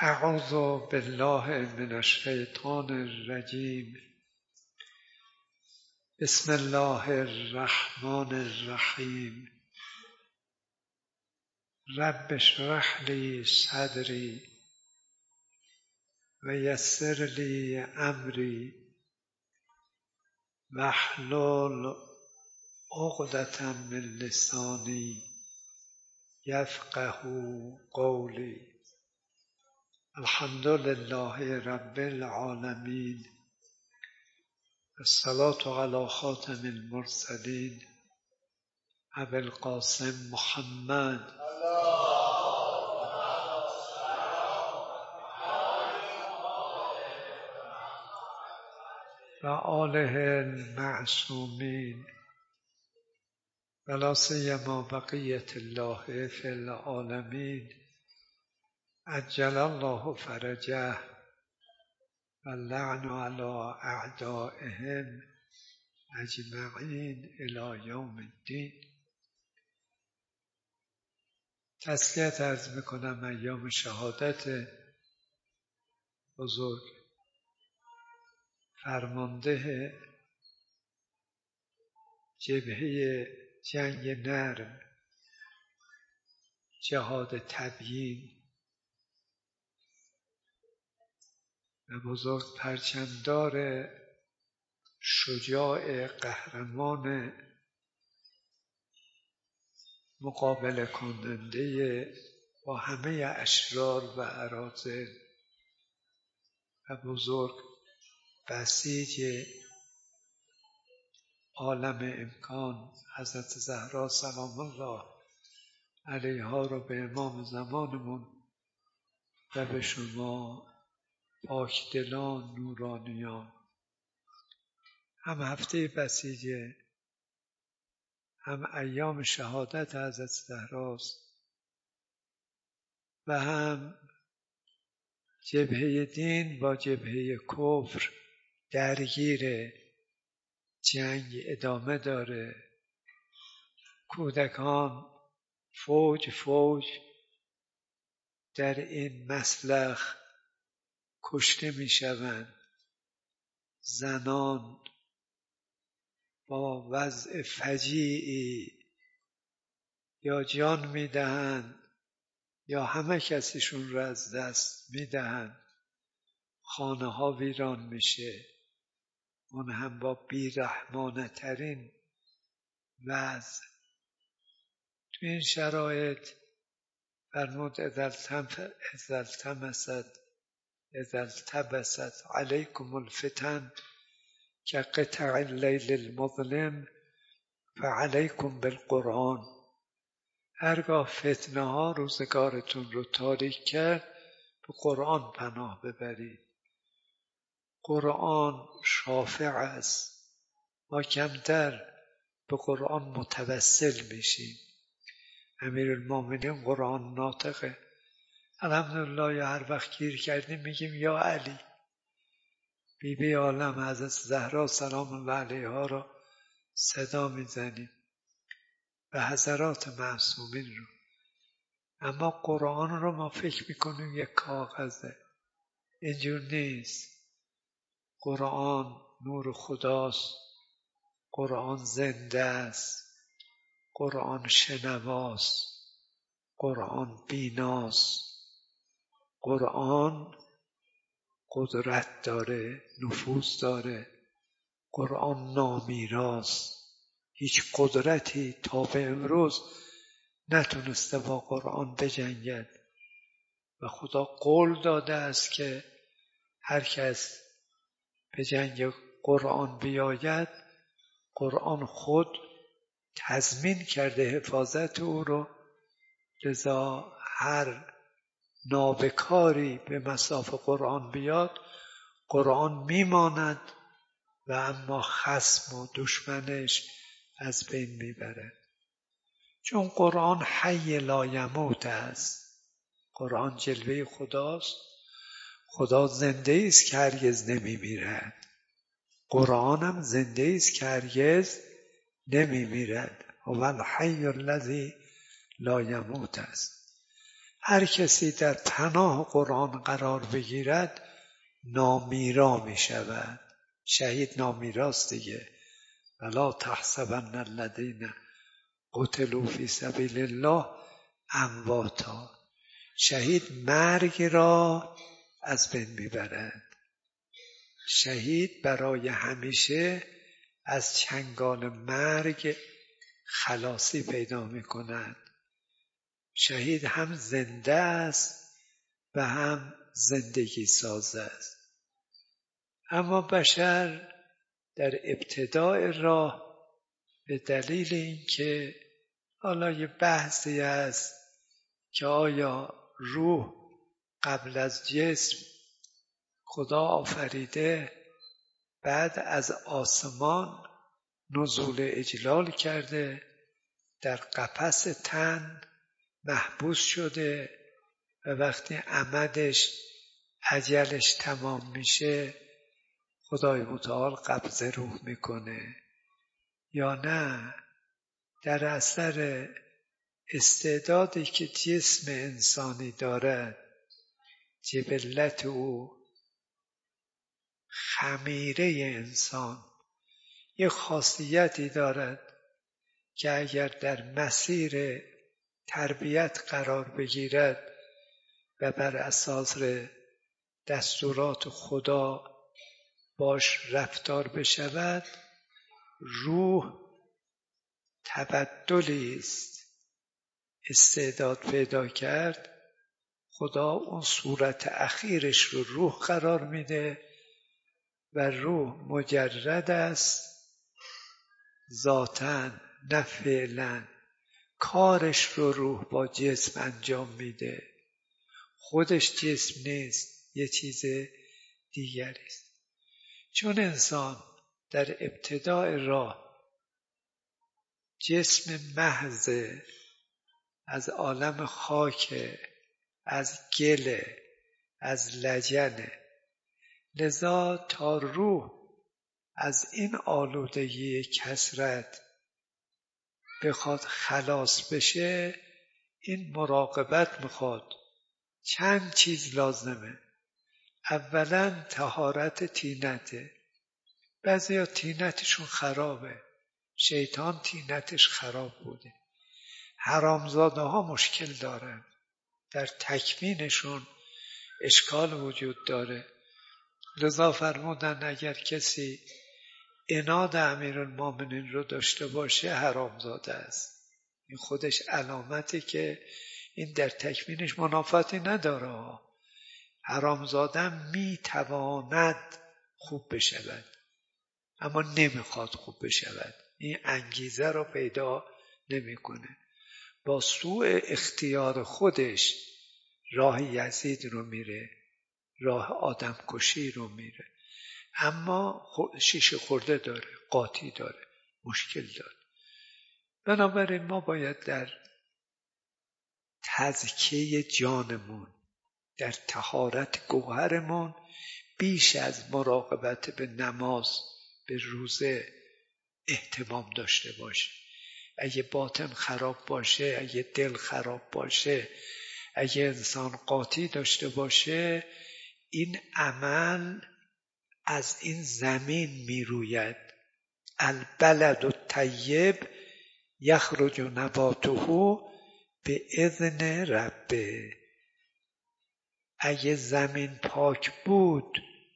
اعوذ بالله من الشیطان الرجیم. بسم الله الرحمن الرحیم. رب اشرح لی صدری و یسر لی امری واحلل عقدة من لسانی یفقهوا قولی. الحمد لله رب العالمین. الصلاة علی خاتم المرسلین ابی القاسم محمد و آله المعصومین و لا سیما بقیة الله فی العالمین عجل الله فرجه و اللعن علی اعدائهم اجمعین الی یوم الدین. تسلیت عرض میکنم ایام شهادت بزرگ فرمانده جبهه جنگ نرم جهاد تبیین و بزرگ پرچمدار شجاع قهرمان مقابله کننده با همه اشرار و اراذل و بزرگ بسیج عالم امکان حضرت زهرا سلام الله علیها رو به امام زمانمون و به شما پاکدلان نورانیان هم هفته بسیجه هم ایام شهادت حضرت زهراست و هم جبهه دین با جبهه کفر درگیر جنگ ادامه داره. کودکان فوج فوج در این مسلخ کشته می شوند. زنان با وضع فجیعی یا جان می دهند یا همه کسیشون رو از دست می دهند. خانه ها ویران میشه. اون هم با بیرحمانه ترین وضع. تو این شرایط فرمود اذا التبست علیکم الفتن كقطع اللیل المظلم فعلیکم بالقرآن. هرگاه فتنه ها روزگارتون رو تاریک کرد به قرآن پناه ببرید. قرآن شافع است. ما کمتر به قرآن متوسل میشیم. امیرالمومنین قرآن ناطقه. الحمدلله یا هر وقت گیر کردیم میگیم یا علی. بی عالم حضرت زهرا سلام الله علیها رو صدا میزنیم و حضرات معصومین رو. اما قرآن رو ما فکر میکنیم یک کاغذه. اینجور نیست. قرآن نور خداست. قرآن زنده است. قرآن شنواست. قرآن بیناست. قرآن قدرت داره، نفوذ داره. قرآن نامیراست. هیچ قدرتی تا به امروز نتونسته با قرآن بجنگد و خدا قول داده است که هر کس به جنگ قرآن بیاید قرآن خود تضمین کرده حفاظت او رو. لذا هر نابکاری به مصاف قرآن بیاد قرآن میماند و اما خصم و دشمنش از بین میبره. چون قرآن حی لا یموت است. قرآن جلوه خداست. خدا زنده است که هرگز نمیمیرد. قرآن هم زنده است که هرگز نمیمیرد. هو الحی الذی لا یموت است. هر کسی در پناه قرآن قرار بگیرد نامیرا می شود. شهید نامیراست دیگه. ولا تحسبن الذین قتلوا فی سبیل الله امواتا. شهید مرگ را از بین میبرد. شهید برای همیشه از چنگال مرگ خلاصی پیدا میکند. شهید هم زنده است و هم زندگی ساز است. اما بشر در ابتدای راه به دلیل اینکه حالا یه بحثی است که آیا روح قبل از جسم خدا آفریده بعد از آسمان نزول اجلال کرده در قفس تن محبوس شده و وقتی امدش اجلش تمام میشه خدای متعال قبض روح میکنه، یا نه در اثر استعدادی که جسم انسانی دارد، جبلت او، خمیره انسان یک خاصیتی دارد که اگر در مسیر تربیت قرار بگیرد و بر اساس دستورات خدا باش رفتار بشود، روح تبدلی است. استعداد پیدا کرد، خدا اون صورت اخیرش رو روح قرار میده و روح مجرد است ذاتاً نه فعلاً. کارش رو روح با جسم انجام میده، خودش جسم نیست، یه چیز دیگری است. چون انسان در ابتدای راه جسم محض از عالم خاک، از گل، از لجنه، لذا تا روح از این آلودگی کثرت بخواد خلاص بشه، این مراقبت میخواد. چند چیز لازمه. اولا طهارت طینته. بعضیا طینتشون خرابه، شیطان طینتش خراب بوده. حرامزاده ها مشکل دارن، در تکوینشون اشکال وجود داره. لذا فرمودن اگر کسی عناد امیرالمومنین رو داشته باشه حرامزاده است. این خودش علامتی که این در تکوینش منافاتی نداره. حرامزاده میتواند خوب بشود اما نمیخواد خوب بشود. این انگیزه رو پیدا نمیکنه. با سوء اختیار خودش راه یزید رو میره، راه آدم کشی رو میره، اما شیشه خورده داره، قاطی داره، مشکل داره. بنابراین ما باید در تزکیه جانمون، در طهارت گوهرمون بیش از مراقبت به نماز، به روزه اهتمام داشته باشه. اگه باطن خراب باشه، اگه دل خراب باشه، اگه انسان قاطی داشته باشه، این عمل از این زمین میروید. البلد الطیب یخرج نباته به اذن ربه. اگه زمین پاک بود،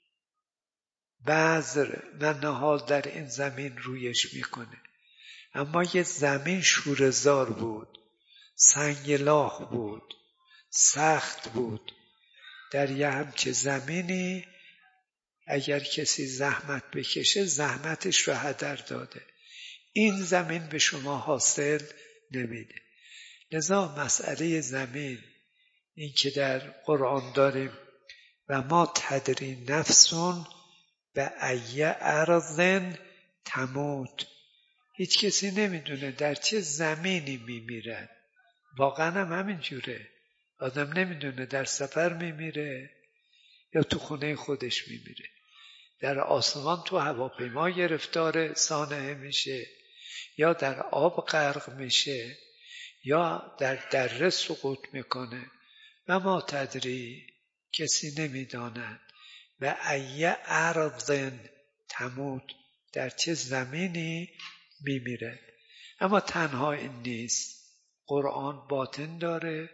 بذر و نهال در این زمین رویش میکنه. اما یه زمین شوره‌زار بود، سنگلاخ بود، سخت بود. در یه همچه زمینی اگر کسی زحمت بکشه، زحمتش رو هدر داده. این زمین به شما حاصل نمیده. لذا مسئله زمین، این که در قرآن داریم و ما تدری نفسون به ای ارض تموت. هیچ کسی نمیدونه در چه زمینی میمیرد. واقعا هم همین جوره. آدم نمیدونه در سفر میمیره یا تو خونه خودش میمیره. در آسمان تو هواپیما گرفتار سانحه میشه، یا در آب غرق میشه، یا در دره سقوط میکنه. و ما تدری کسی نمیداند و ایه ارض تموت در چه زمینی میمیرد. اما تنها این نیست، قرآن باطن داره،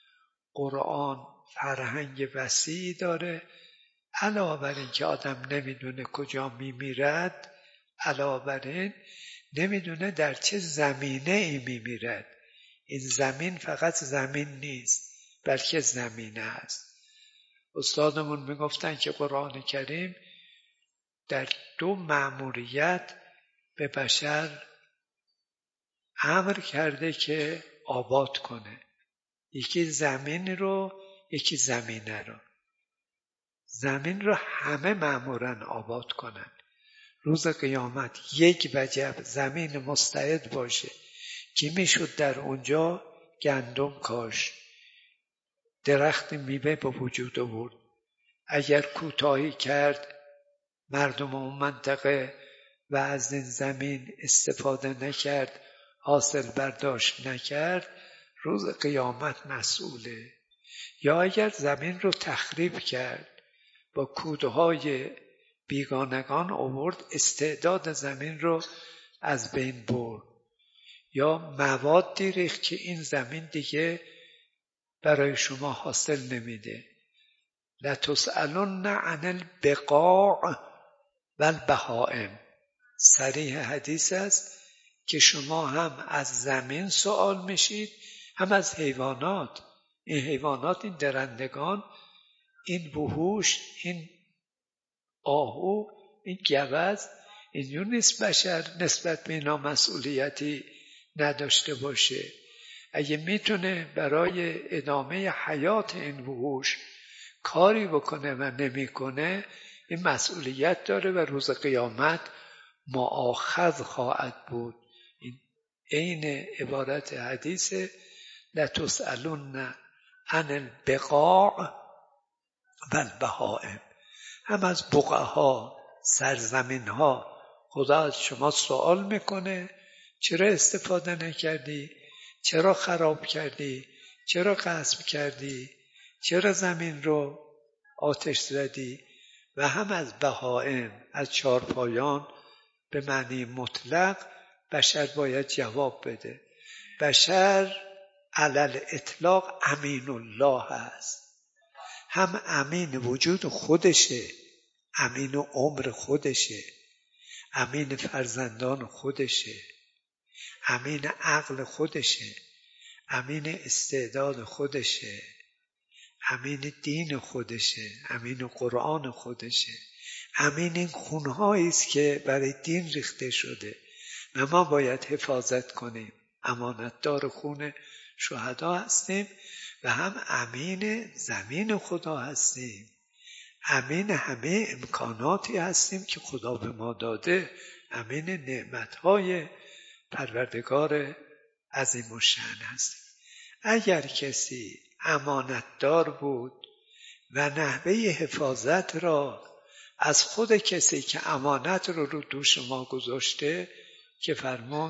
قرآن فرهنگ وسیعی داره. علاوه بر این که آدم نمیدونه کجا میمیرد، علاوه بر این نمیدونه در چه زمینه ای میمیرد. این زمین فقط زمین نیست بلکه زمینه است. استادمون میگفتن که قرآن کریم در 2 مأموریت به بشر امر کرده که آباد کنه، یکی زمین رو، یکی زمینه رو. زمین رو همه مأمورن آباد کنن. روز قیامت یک وجب زمین مستعد باشه که میشد در اونجا گندم کاشت، درخت میوه به وجود آورد. اگر کوتاهی کرد مردم اون منطقه و از این زمین استفاده نکرد، حاصل برداشت نکرد، روز قیامت مسئوله. یا اگر زمین رو تخریب کرد، با کودهای بیگانگان آورد، استعداد زمین رو از بین برد. یا موادی ریخت که این زمین دیگه برای شما حاصل نمیده. لتسألن عن البقاع والبهائم. صریح حدیث است که شما هم از زمین سوال میشید، هم از حیوانات. این حیوانات، این درندگان، این وحوش، این آهو، این گوز، اینجور نیست بشر نسبت به اینا مسئولیتی نداشته باشه. اگه میتونه برای ادامه حیات این وحوش کاری بکنه و نمیکنه، این مسئولیت داره و روز قیامت مؤاخذ خواهد بود. این عین عبارت حدیث لتسألن عن البقاع والبهائم. هم از بقعها، سرزمینها خدا از شما سوال میکنه چرا استفاده نکردی؟ چرا خراب کردی؟ چرا غصب کردی؟ چرا زمین رو آتش زدی؟ و هم از بهائم، از چارپایان به معنی مطلق بشر باید جواب بده. بشر علل اطلاق امین الله است. هم امین وجود خودشه، امین عمر خودشه، امین فرزندان خودشه، امین عقل خودشه، امین استعداد خودشه، امین دین خودشه، امین قرآن خودشه، امین این خونهایی است که برای دین ریخته شده و ما باید حفاظت کنیم. امانتدار خون شهدا هستیم و هم امین زمین خدا هستیم، امین همه امکاناتی هستیم که خدا به ما داده، امین نعمتهای پروردگار عظیم الشأن هستیم. اگر کسی امانتدار بود و نحوه حفاظت را از خود کسی که امانت رو دوش ما گذاشته که فرمود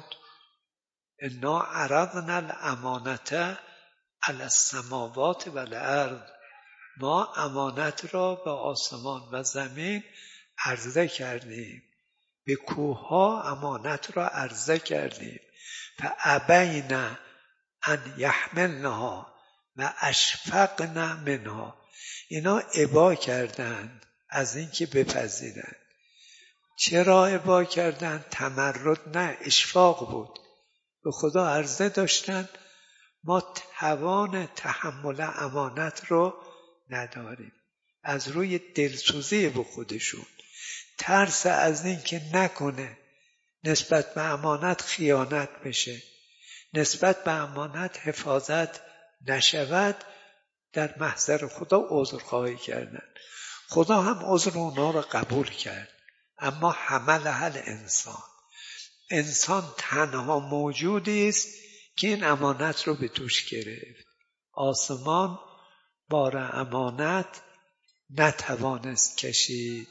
انا عرضنا الامانة علی السماوات والارض، ما امانت را به آسمان و زمین عرضه کردیم، به کوهها امانت را عرضه کردیم، فابین ان یحملنها و اشفقن منها. اینا ابا کردند از اینکه بپذیرند. چرا ابا کردند؟ تمرد نه، اشفاق بود. به خدا عرضه داشتند ما توان تحمل امانت رو نداریم. از روی دلسوزی به خودشون، ترس از این که نکنه نسبت به امانت خیانت بشه، نسبت به امانت حفاظت نشود، در محضر خدا عذرخواهی کردن. خدا هم عذر اونا رو قبول کرد. اما حملها الانسان، انسان تنها موجودی است که این امانت رو به دوش گرفت. آسمان بار امانت نتوانست کشید،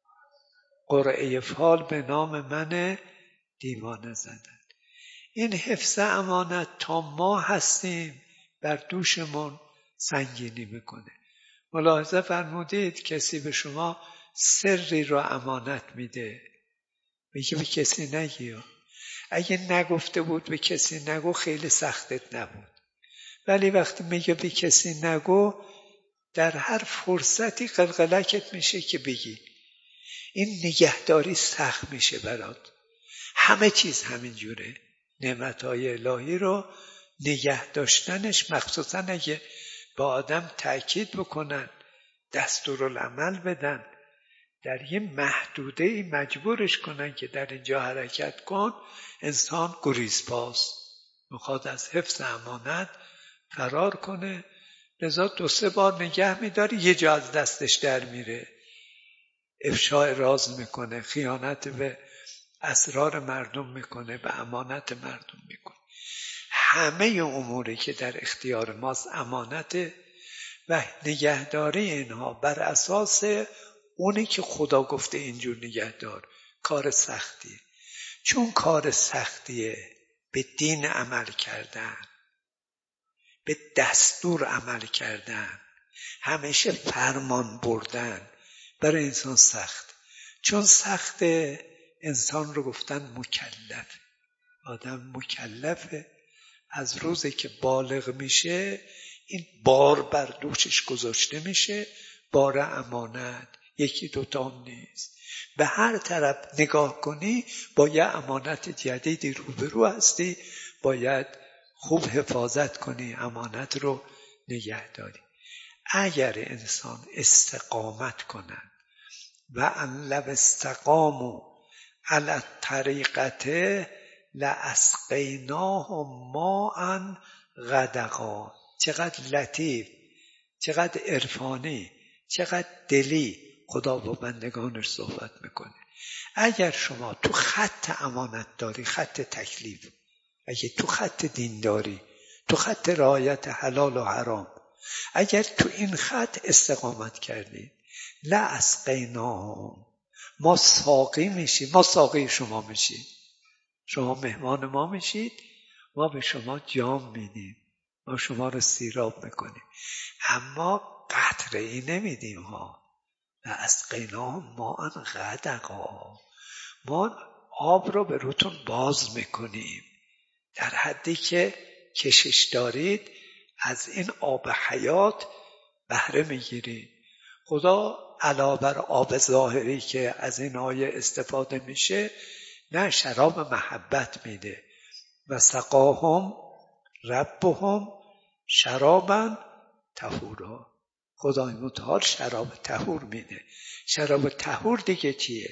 قرعه فال به نام من دیوانه زدن. این حفظ امانت تا ما هستیم بر دوشمون سنگینی میکنه. ملاحظه فرمودید کسی به شما سری را امانت میده، میگه به کسی نگی. اگه نگفته بود به کسی نگو خیلی سختت نبود، ولی وقتی میگه به کسی نگو در هر فرصتی قلقلکت میشه که بگی. این نگهداری سخت میشه برات. همه چیز همینجوره. نعمتهای الهی رو نگه داشتنش، مخصوصا اگه با آدم تأکید بکنن، دستورالعمل بدن، در یه محدوده‌ای مجبورش کنن که در اینجا حرکت کن، انسان گریزپاست، میخواد از حفظ امانت فرار کنه، لذا 2-3 بار نگه میداره، یه جا از دستش در میره، افشای راز میکنه، خیانت به اسرار مردم میکنه، به امانت مردم میکنه. همه اموری که در اختیار ماست امانته و نگهداری اینها بر اساس اونی که خدا گفته اینجور نگهدار. کار سختیه، چون کار سختیه به دین عمل کردن، به دستور عمل کردن، همیشه فرمان بردن برای انسان سخت. چون سخت، انسان رو گفتن مکلف. آدم مکلفه از روزی که بالغ میشه این بار بر دوشش گذاشته میشه، بار امانت. 1-2 تا نیست، به هر طرف نگاه کنی با یه امانت جدیدی روبرو هستی، باید خوب حفاظت کنی، امانت رو نگه داری. اگر انسان استقامت کنن و ان لو استقاموا علی الطریقة لاسقیناهم ماء غدقا. چقدر لطیف، چقدر عرفانی، چقدر دلی خدا با بندگانش صحبت میکنه. اگر شما تو خط امانت داری، خط تکلیف، اگه تو خط دین داری، تو خط رعایت حلال و حرام، اگر تو این خط استقامت کردی، لاسقیناهم، ما ساقی میشیم، ما ساقی شما میشیم، شما مهمان ما میشید، ما به شما جام میدیم، ما شما رو سیراب میکنیم، اما قطره ای نمیدیم ها. لاسقیناهم ماء غدقا، ما آب رو به روتون باز میکنیم در حدی که کشش دارید از این آب حیات بهره میگیرید. خدا علاوه بر آب ظاهری که از این آیه استفاده میشه، نه شراب محبت میده. و سقاهم ربهم شرابا طهورا. خدای متعال شراب طهور میده. شراب طهور دیگه چیه؟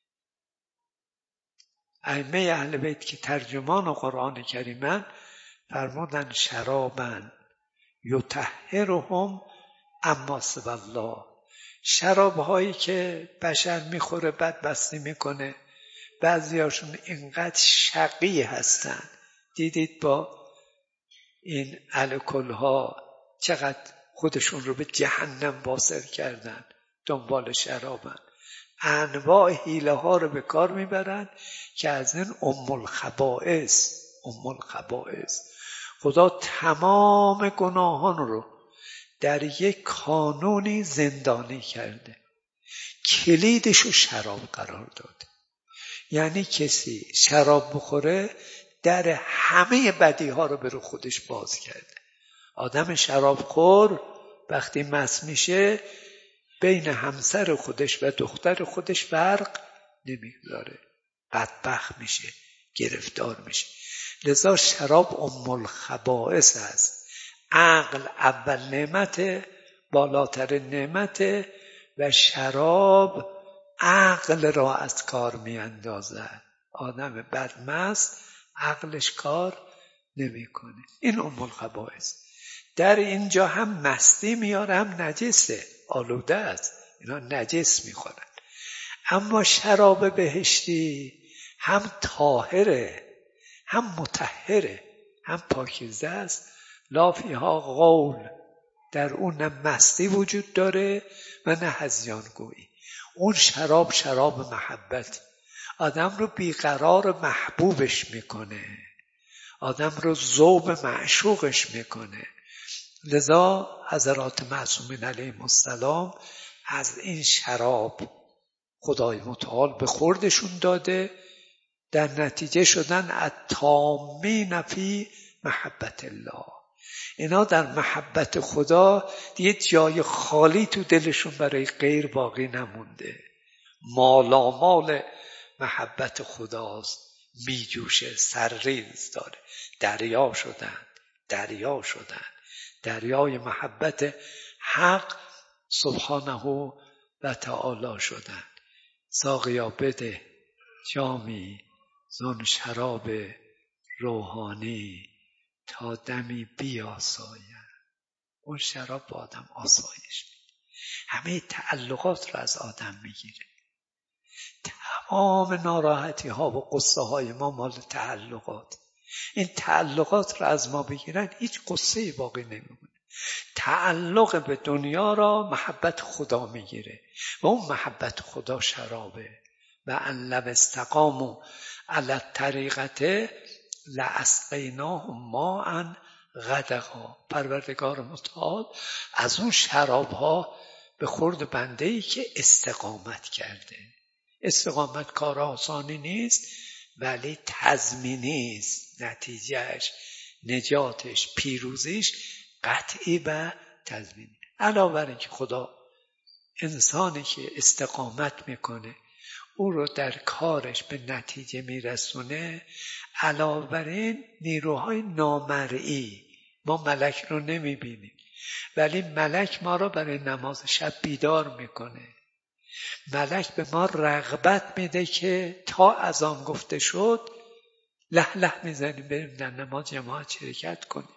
ائمه اهل بیت که ترجمان قرآن کریمن فرمودن شرابا یطهرهم اما سوی الله. شراب هایی که بشر میخوره بعد بستی میکنه، بعضی هاشون اینقدر شقی هستن، دیدید با این الکل ها چقدر خودشون رو به جهنم واصل کردن، دنبال شرابن، انواع حیله ها رو به کار میبرن که از این ام الخبائث خدا تمام گناهان رو در یک کانونی زندانی کرده، کلیدشو شراب قرار داده. یعنی کسی شراب بخوره در همه بدی ها رو به رو خودش باز کرده. آدم شراب خور وقتی مست میشه بین همسر خودش و دختر خودش فرق نمیگذاره، بدبخت میشه، گرفتار میشه. لذا شراب ام الخبائث است. عقل اول نعمت، بالاتر نعمت، و شراب عقل را از کار میاندازد. آدم بدمست عقلش کار نمیکنه. این ام الخبائث. در اینجا هم مستی میاره، هم نجسه، آلوده است، اینا نجس میخورن. اما شراب بهشتی هم طاهره، هم مطهره، هم پاکیزه است. لا فیها غول، در اون نه مستی وجود داره و نه هذیان گویی. اون شراب محبت، آدم رو بیقرار محبوبش میکنه، آدم رو ذوب معشوقش میکنه، لذا حضرات معصومین علیهم السلام از این شراب خدای متعال به خوردشون داده، در نتیجه شدن التامین فی محبت الله. اینا در محبت خدا دیگه جای خالی تو دلشون برای غیر باقی نمونده. مالامال محبت خداست، می جوشه، سرریز داره. دریا شدن، دریای محبت حق سبحانه و تعالی شدن. ساقیا بده جامی زان شراب روحانی تا دمی بیاسایم. اون شراب با آدم آسایش میده، همه تعلقات رو از آدم میگیره. تمام ناراحتی ها و قصه های ما مال تعلقات. این تعلقات رو از ما بگیرن هیچ قصه‌ای باقی نمیمونه. تعلق به دنیا را محبت خدا میگیره و اون محبت خدا شرابه. و ان لو استقاموا علی الطریقة لاسقیناهم ماء غدقا. پروردگار متعال از اون شراب ها به خورد بنده ای که استقامت کرده. استقامت کار آسانی نیست ولی تضمینی است. نتیجهش، نجاتش، پیروزیش قطعی و تضمینی. علاوه بر اینکه خدا انسانی که استقامت میکنه او رو در کارش به نتیجه میرسونه، علاوه بر این نیروهای نامرئی، ما ملک رو نمیبینیم ولی ملک ما رو برای نماز شب بیدار میکنه. ملک به ما رغبت میده که تا اذان گفته شد له له میزنیم بریم در نماز جماعت شرکت کنیم.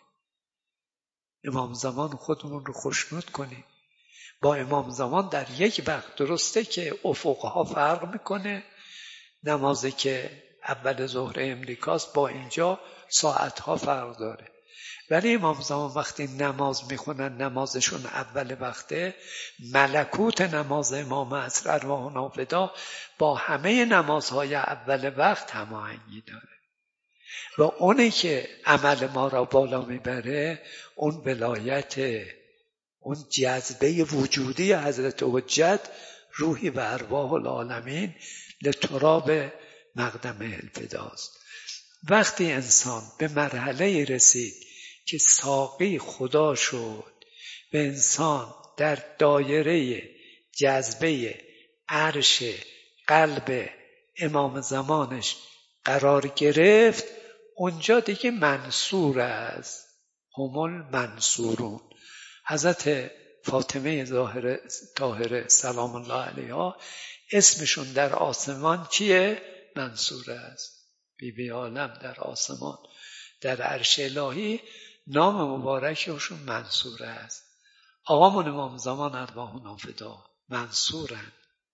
امام زمان خودمون رو خوشنود کنیم با امام زمان در یک وقت. درسته که افقها فرق میکنه، نمازی که اول ظهر امریکاست با اینجا ساعتها فرق داره، ولی امام زمان وقتی نماز میخونن نمازشون اول وقته، ملکوت نماز امام عصر ارواحنا فدا با همه نمازهای اول وقت هماهنگی داره و اونی که عمل ما را بالا میبره اون ولایت، اون جذبه وجودی حضرت حجت روحی و ارواح العالمین لتراب مقدم الفداست. وقتی انسان به مرحله رسید که ساقی خدا شد و انسان در دایره جذبه عرش قلب امام زمانش قرار گرفت، اونجا دیگه منصور است. هم المنصورون. حضرت فاطمه طاهره سلام الله علیها اسمشون در آسمان چیه؟ منصور است. بی عالم در آسمان در عرش الهی نام مبارکشون منصور است. آقامون امام زمان ارواحنا فدا منصورن،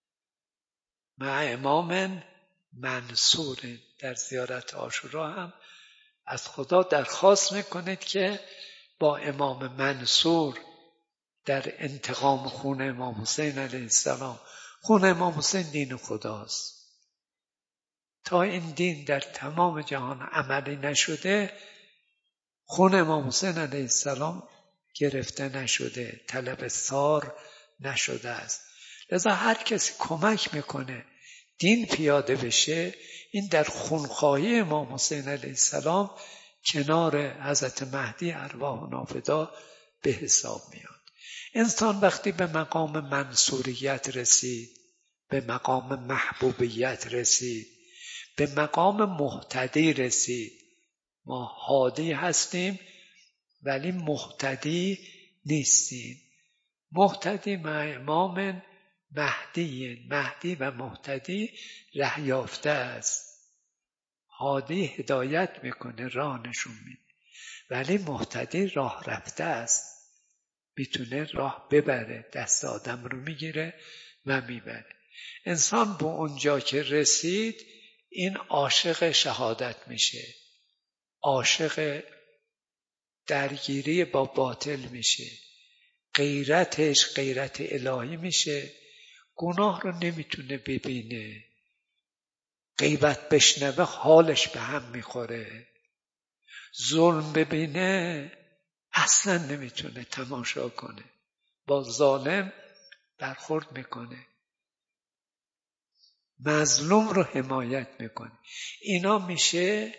مع امام منصور. در زیارت عاشورا هم از خدا درخواست میکنید که با امام منصور در انتقام خون امام حسین علیه السلام. خون امام حسین دین خداست. تا این دین در تمام جهان عملی نشده خون امام حسین علیه السلام گرفته نشده، طلب سار نشده است. لذا هر کسی کمک میکنه دین پیاده بشه، این در خونخواهی امام حسین علیه السلام کنار حضرت مهدی ارواحنا فدا به حساب میاد. انسان وقتی به مقام منصوریت رسید، به مقام محبوبیت رسید، به مقام مهتدی رسید. ما هادی هستیم ولی مهتدی نیستیم. مهتدی مع امام مهدی. مهدی و مهتدی ره یافته است. هادی هدایت میکنه، راه نشون میده، ولی مهتدی راه رفته است، میتونه راه ببره، دست آدم رو میگیره و میبره. انسان به اونجا که رسید این عاشق شهادت میشه، عاشق درگیری با باطل میشه، غیرتش غیرت الهی میشه، گناه رو نمیتونه ببینه، غیبت بشنوه حالش به هم میخوره، ظلم ببینه اصلا نمیتونه تماشا کنه. با ظالم برخورد میکنه، مظلوم رو حمایت میکنه. اینا میشه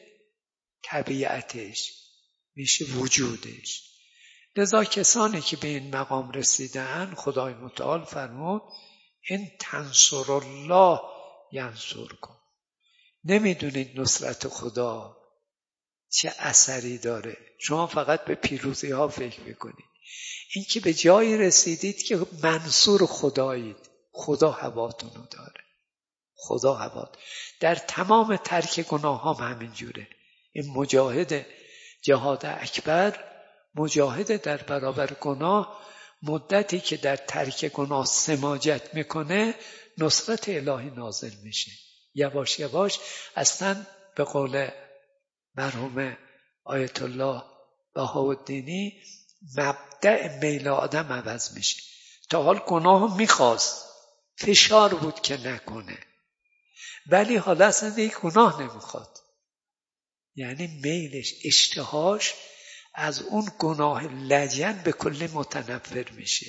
طبیعتش، میشه وجودش. لذا کسانی که به این مقام رسیدن، خدای متعال فرمود این تنصر الله ینصرکم. نمیدونید نصرت خدا چه اثری داره. شما فقط به پیروزی ها فکر میکنید. این که به جایی رسیدید که منصور خدایید، خدا هواتونو داره. خدا هوات در تمام ترک گناه هم همین جوره. این مجاهد جهاد اکبر، مجاهد در برابر گناه، مدتی که در ترک گناه سماجت میکنه نصرت الهی نازل میشه. یواش یواش اصلا به قول مرحوم آیت الله بهاءالدینی مبدأ میل آدم عوض میشه. تا حال گناه میخواست، فشار بود که نکنه، ولی حالا اصلا دیگه گناه نمیخواد. یعنی میلش، اشتهاش از اون گناه لجن به کل متنفر میشه.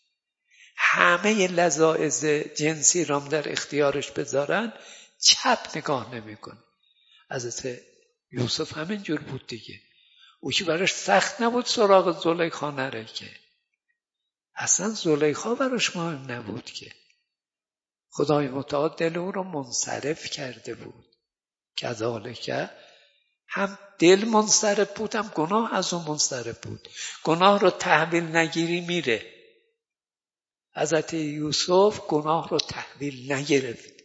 همه لذائذ جنسی رام در اختیارش بذارن چپ نگاه نمیکنه. حضرت یوسف همین جور بود دیگه. او که براش سخت نبود سراغ زلیخا نره که، اصلا زلیخا براش مهم نبود که. خدای متعال دل او رو منصرف کرده بود. کذالک هم دل منصرف بود، هم گناه از اون منصرف بود. گناه رو تحویل نگیری میره. حضرت یوسف گناه رو تحویل نگرفت.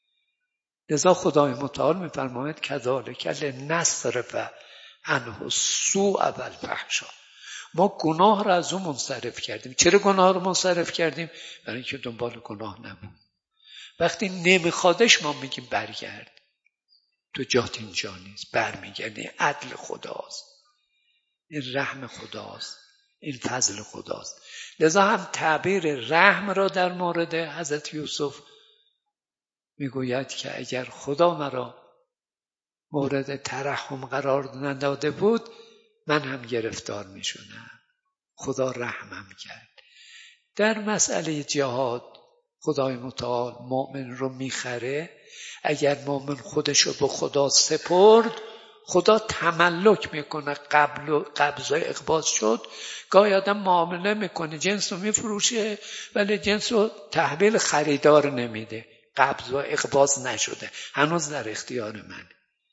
لذا خدای متعال میفرماید کذالک لنصرف عنه السوء والفحشاء. ما گناه رو از اون منصرف کردیم. چرا گناه رو منصرف کردیم؟ برای اینکه دنبال گناه نبود. وقتی نمیخوادش ما میگیم برگرد، تو جات اینجا نیست، برمیگردی. عدل خداست، این رحم خداست، این فضل خداست. لذا هم تعبیر رحم را در مورد حضرت یوسف میگوید که اگر خدا مرا مورد ترحم قرار نداده بود من هم گرفتار میشدم. خدا رحمم کرد. در مسئله جهاد خدای متعال مؤمن رو میخره. اگر مؤمن خودش رو به خدا سپرد، خدا تملک میکنه. قبض و اقباض شد. گاهی آدم معامله میکنه، جنس رو میفروشه ولی جنس رو تحویل خریدار نمیده. قبض و اقباض نشده، هنوز در اختیار من.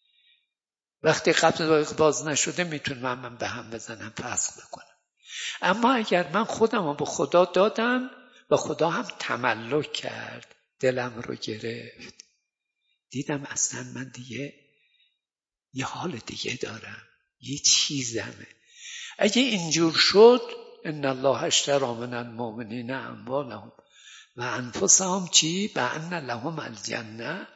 وقتی قبض و اقباض نشده میتونم من به هم بزنم، فسخ بکنم. اما اگر من خودم رو به خدا دادم و خدا هم تملک کرد، دلم رو گرفت، دیدم اصلا من دیگه یه حال دیگه دارم، یه چیزمه. اگه اینجور شد ان الله اشتری من المؤمنین اموالهم و انفسهم چی؟ بأن لهم الجنه.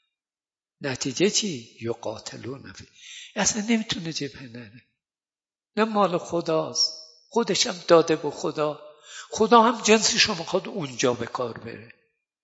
نتیجه چی؟ یقاتلون فی. اصلا نمیتونه جبهه نره. نه مال خداست، خودش هم داده به خدا. خدا هم جنسش رو میخواد اونجا به کار بره.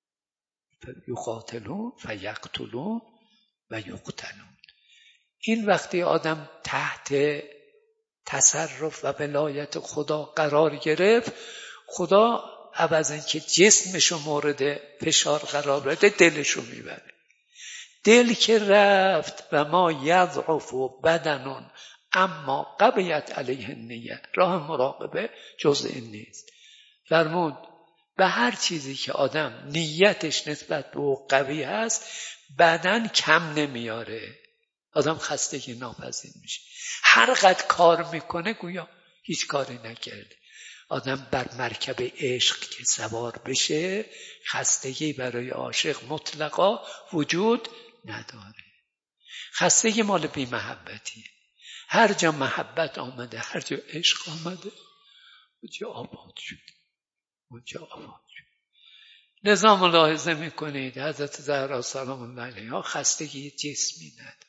یقاتلون فیقتلون و یقتلون. این وقتی آدم تحت تصرف و ولایت خدا قرار گرفت، خدا عوض اینکه جسمشو مورد فشار قرار بده دلشو میبره. دل که رفت و ما یضعف بدنون اما قویت علیه النیه، راه مراقبه جز این نیست. فرمود به هر چیزی که آدم نیتش نسبت به او قوی هست بدن کم نمیاره. آدم خستگی ناپذیر میشه. هر قدر کار میکنه گویا هیچ کاری نکرده. آدم بر مرکب عشق که سوار بشه خستگی برای عاشق مطلقا وجود نداره. خستگی مال بی محبتیه. هر جا محبت آمده، هر جا عشق آمده، اونجا آباد شد، اونجا آباد شد. لذا ملاحظه میکنید حضرت زهرا سلام الله علیها خستگی جسمی نداشت.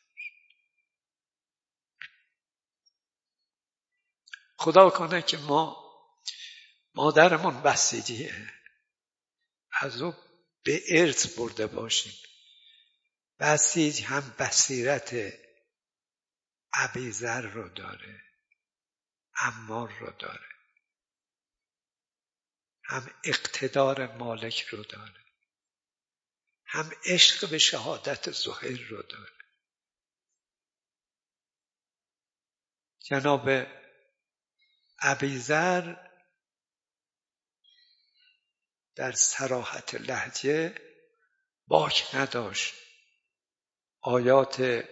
خدا کنه که ما مادرمون بسیجیه، از او به ارث برده باشیم. بسیج هم بصیرت ابیذر رو داره. عمار رو داره، هم اقتدار مالک رو داره، هم عشق به شهادت زهیر رو داره. جناب ابیذر در صراحت لهجه باک نداشت، آیات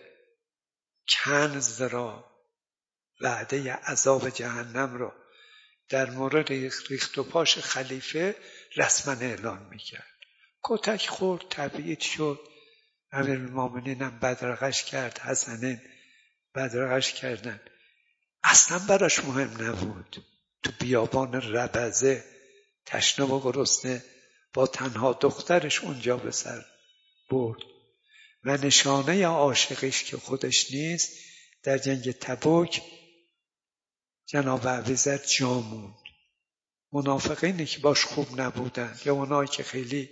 کنز را، وعده عذاب جهنم را در مورد ریخت و پاش خلیفه رسما اعلان میکرد. کتک خورد، تبعید شد، امیرالمومنین هم بدرقش کرد، حسنین بدرقش کردن، اصلا براش مهم نبود. تو بیابان ربزه تشنه و گرسنه با تنها دخترش اونجا به سر برد و نشانه عاشقیش که خودش نیست در جنگ تبوک جناب ابیذر جا موند. منافقینی که باش خوب نبودن یا اونایی که خیلی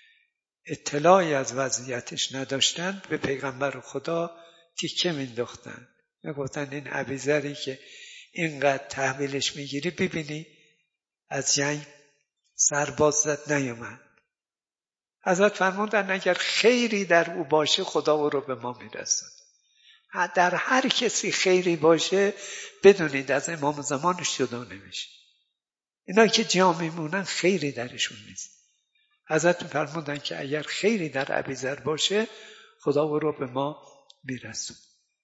اطلاعی از وضعیتش نداشتن به پیغمبر خدا تیکه مینداختن، میگفتن این ابیذری که اینقدر تحویلش میگیری ببینی از جنگ سرباز زد نیومد. حضرت فرمودن اگر خیری در او باشه خدا او رو به ما میرسد. در هر کسی خیری باشه بدونید از امام زمانش جدا نمیشه. اینا که جا میمونن خیری درشون نیست. حضرت فرمودن که اگر خیری در ابیذر باشه خدا او رو به ما میرسد.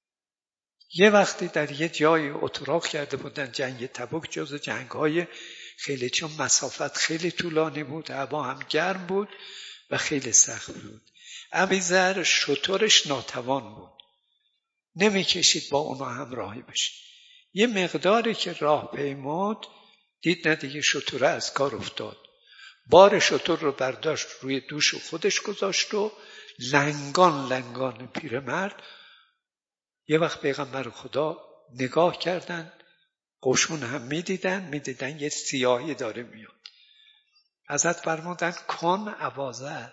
یه وقتی در یه جای اتراق کرده بودن، جنگ تبوک جز جنگ‌های خیلی، چون مسافت خیلی طولانی بود، هوا هم گرم بود و خیلی سخت بود. ابیذر شترش ناتوان بود، نمیکشید با اونا همراهی بشه. یه مقداری که راه پیمود دید نه دیگه شتره از کار افتاد، بار شتر رو برداشت روی دوش خودش گذاشت و لنگان پیرمرد. یه وقت پیغمبر خدا نگاه کردن، قشون هم میدیدن یه سیاهی داره میاد. حضرت فرمودن کن اباذر،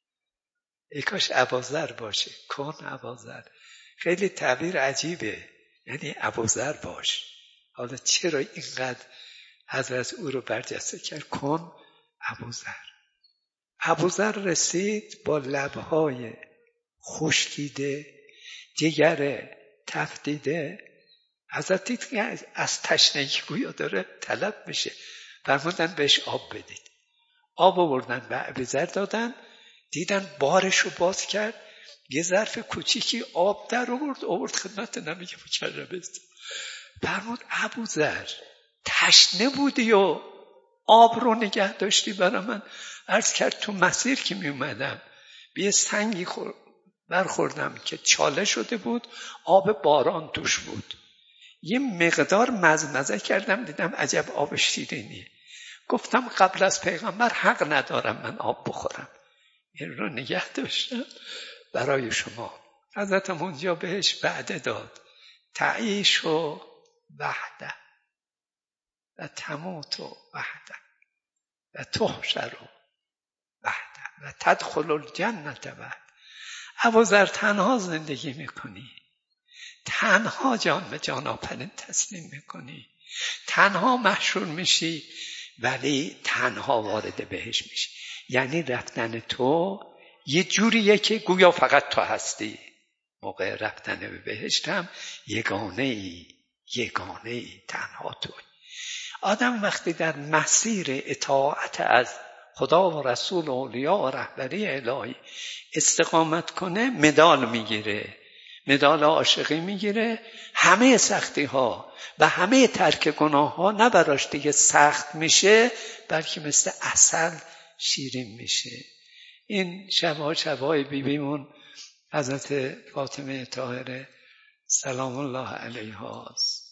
ای کاش اباذر باشه، کن اباذر. خیلی تعبیر عجیبه، یعنی ابوذر باش. حالا چرا اینقدر حضرت او رو برجسته کرد؟ کن ابوذر. ابوذر رسید با لبهای خشکیده، جگر تفدیده. حضرت دید که از تشنگی گویا داره طلب میشه، فرمودن بهش آب بدید. آب آوردن به ابوذر دادن، دیدن بارش رو باز کرد، یه ظرف کوچیکی آب در آورد خدمت نبی مکرم. فرمود ابوذر تشنه بودی و آب رو نگه داشتی برای من؟ عرض کرد تو مسیر که می اومدم به یه سنگی برخوردم که چاله شده بود، آب باران توش بود، یه مقدار مزمزه کردم، دیدم عجب آب شیرینیه. گفتم قبل از پیغمبر حق ندارم من آب بخورم، این رو نگه داشتم برای شما. حضرتم اونجا بهش وعده داد تعیش و وحده و تموت و وحده و تحشر و وحده و تدخل الجنة وحده. ابوذر تنها زندگی میکنی، تنها جان به جان آفرین تسلیم میکنی، تنها محشور میشی، ولی تنها وارد بهشت میشی. یعنی رفتن تو یه جوریه که گویا فقط تو هستی. موقع رفتن به بهشت هم یگانه ای تنها توی. آدم وقتی در مسیر اطاعت از خدا و رسول و اولیاء و رهبری الهی استقامت کنه مدال میگیره، مدال عاشقی میگیره. همه سختی ها و همه ترک گناه ها نه براش دیگه سخت میشه، بلکه مثل عسل شیرین میشه. این شبهای بیبیمون حضرت فاطمه طاهره سلام الله علیها است.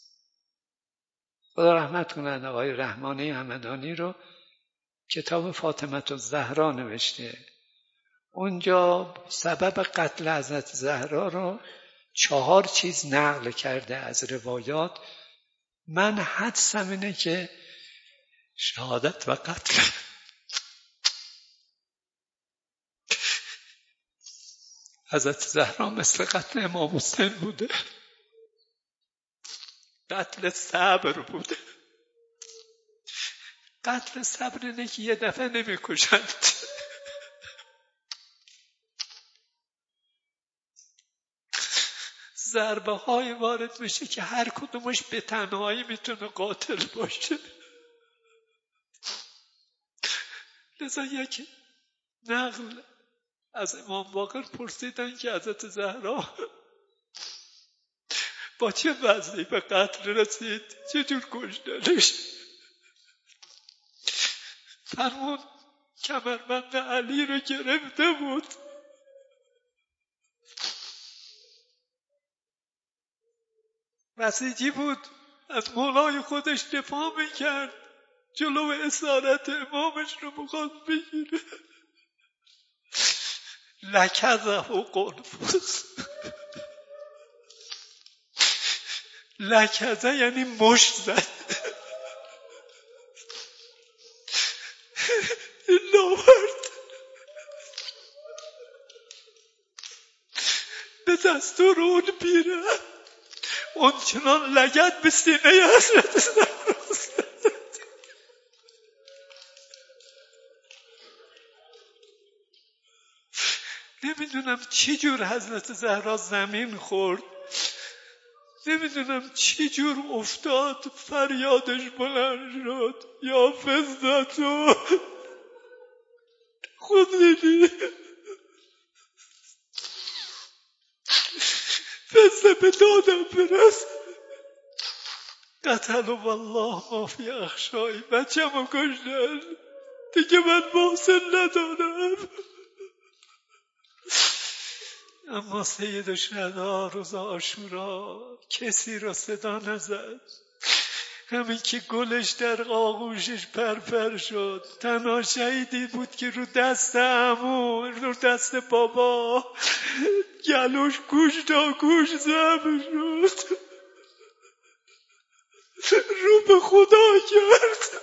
خدا رحمت کنند آقای رحمانی همدانی رو کتاب فاطمه الزهرا نوشته. اونجا سبب قتل حضرت زهرا رو 4 چیز نقل کرده از روایات. من حدسم اینه که شهادت و قتل حضرت زهرا مثل قتل امام حسین بوده. قتل صبر بود. قتل صبر اینه که یه دفعه نمیکشند، ضربه های وارد میشه که هر کدومش به تنهایی میتونه قاتل باشه. لذا یک نقل از امام باقر پرسیدن که حضرت زهرا با چه وضعی به قتل رسید، چجور کشتنش؟ فرمود کمربند علی رو گرفته بود، بسیجی بود، از مولای خودش دفاع میکرد، جلو اسارت امامش رو میخواست بگیره. لکزه و قنفوس. لکزه یعنی مشت زد. این ناورد به دستور اون بیره اون چنان لگد به سینه حضرت زهرا زد. نمیدونم چی جور حضرت زهرا زمین خورد، نمیدونم چی جور افتاد، فریادش بلند شد یا فزدتو خودیدی فزده به دادم برس. قتل والله ما فی اخشایی، بچه ما کشتن دیگه، من محسن ندارم. اما سید الشهدا روز عاشورا کسی را صدا نزد، همین که گلش در آغوشش پرپر شد. تنها شهیدی بود که رو دست عمو، رو دست بابا گلوش گوش تا گوش ضرب شد، رو به خدا کرد.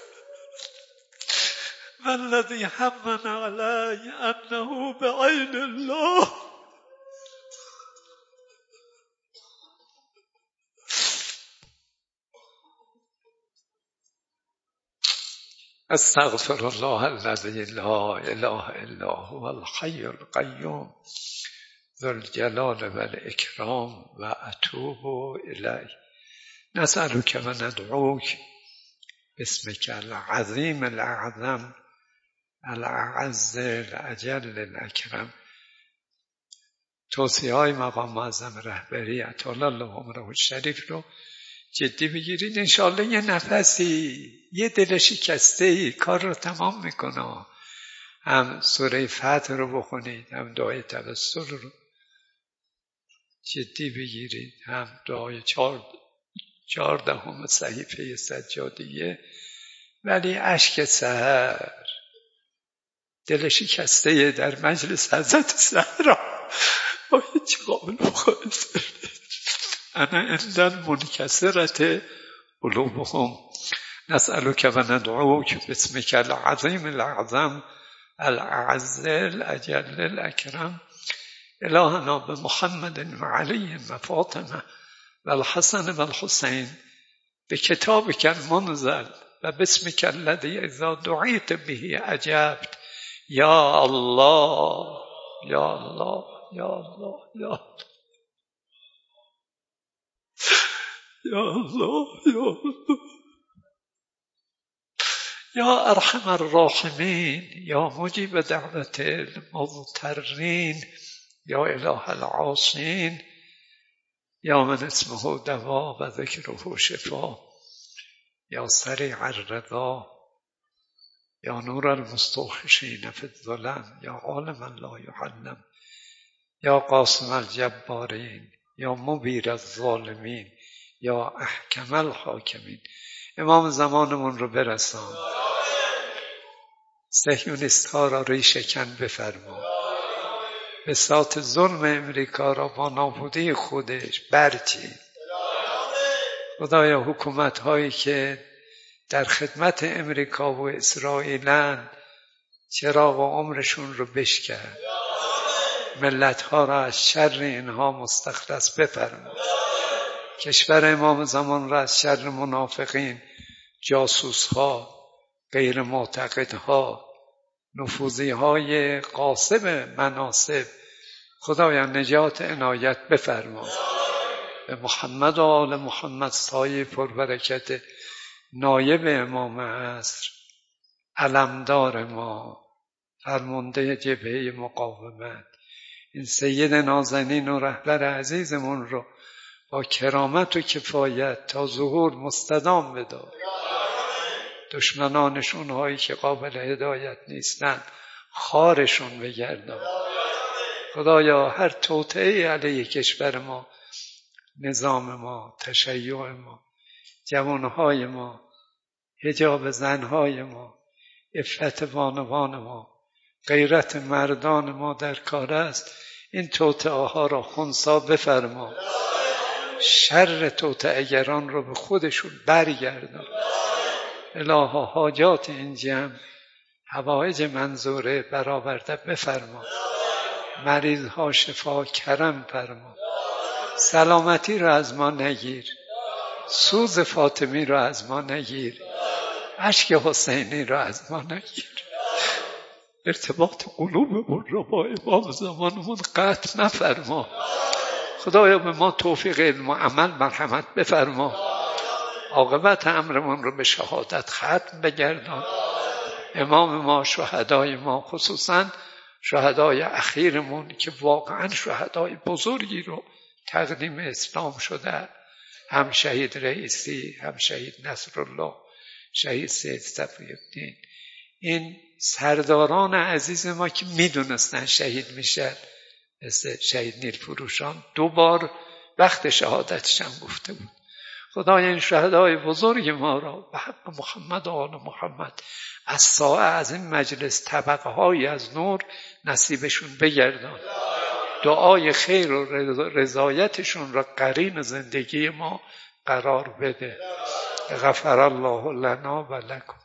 والذی همن علی انه بعین الله. استغفر الله الذي لا اله الا هو الحي القيوم ذو الجلال والاکرام و اتوب الیه. نسألك و ندعوک باسمك العظیم الاعظم الاعز الاجل الاکرم. توصیه های مقام معظم رهبری اطال الله عمره الشریف رو جدی بگیرید. انشاءالله یه نفسی، یه دل شکسته کار رو تمام میکنه. هم سوره فتح رو بخونید، هم دعای توسل رو جدی بگیرید، هم دعای 14 صحیفه سجادیه. ولی اشک سحر، دل شکسته در مجلس حضرت زهرا باید چه قابل مقایسه. انا عند المنکسرة قلوبهم نسألك و ندعوك باسمك العظیم الاعظم الاعز الاجل الاکرم. الهنا بمحمد و علی و فاطمه و الحسن و الحسین بکتابك المنزل و باسمك الذي اذا دعیت به اجبت. یا الله یا الله یا الله یا الله یا الله یا الله یا ارحم الراحمین یا مجیب دعوت المضطرین یا اله العاصین یا من اسمه دوا و ذکره شفا یا سریع الرضا یا نور المستوحشین فی الظلم یا عالما لا یعلم یا قاسم الجبارین یا مبیر الظالمین یا احکم الحاکمین. امام زمانمون رو برسان، صهیونیست ها را ریشه کن بفرما، بساط ظلم امریکا را با نابودی خودش برچین. خدایا حکومت هایی که در خدمت امریکا و اسرائیلن چراغ عمرشون رو بشکن، ملت ها را از شر اینها مستخلص بفرما. کشور امام زمان را از شر منافقین، جاسوسها، غیر معتقدها، نفوذیهای غاصب مناصب خدایا نجات عنایت بفرما. به محمد و آل محمد سایه پربرکت نایب امام عصر، علمدار ما، فرمانده جبهه مقاومت، این سید نازنین و رهبر عزیزمون رو با کرامت و کفایت تا ظهور مستدام بدار. دشمنانشون هایی که قابل هدایت نیستن خارشون بگردان. خدایا هر توطئه علیه کشور ما، نظام ما، تشیع ما، جوانهای ما، حجاب زنهای ما، عفت بانوان ما، غیرت مردان ما در کار است، این توطئه ها را خنثی بفرما. شر توطئه‌گران رو به خودشون برگردان. الها حاجات این جمع، حوائج منظوره برآورده بفرما. مریضها شفا کرم فرما. سلامتی رو از ما نگیر، سوز فاطمی رو از ما نگیر، اشک حسینی رو از ما نگیر. ارتباط قلوبمون رو با امام زمانمون قطع نفرما. خدایا به ما توفیق علم و عمل مرحمت بفرما. عاقبت امرمون رو به شهادت ختم بگردان. امام ما، شهدای ما، خصوصا شهدای اخیرمون که واقعا شهدای بزرگی رو تقدیم اسلام شده، هم شهید رئیسی، هم شهید نصرالله، شهید سید صفی‌الدین، این سرداران عزیز ما که میدونستن شهید میشن، مثل شهید نیلفروشان 2 بار وقت شهادتش هم گفته بود. خدای این شهدای بزرگ ما را به حق محمد و آل محمد از ساعه از این مجلس طبقه های از نور نصیبشون بگردان. دعای خیر و رضایتشون را قرین زندگی ما قرار بده. غفر الله لنا و لکم.